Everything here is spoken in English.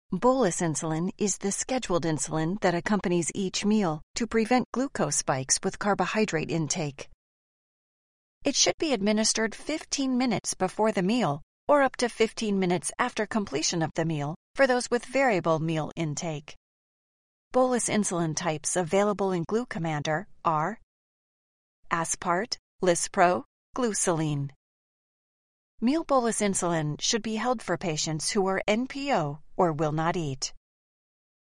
Bolus insulin is the scheduled insulin that accompanies each meal to prevent glucose spikes with carbohydrate intake. It should be administered 15 minutes before the meal or up to 15 minutes after completion of the meal for those with variable meal intake. Bolus insulin types available in Glucommander are Aspart, Lispro, Glucoline. Meal bolus insulin should be held for patients who are NPO or will not eat.